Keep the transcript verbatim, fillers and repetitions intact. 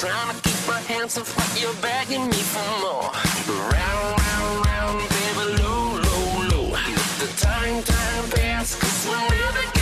Trying to keep my hands off what you're begging me for more. Round, round, round, baby, low, low, low. Let the time, time pass, cause we'll never get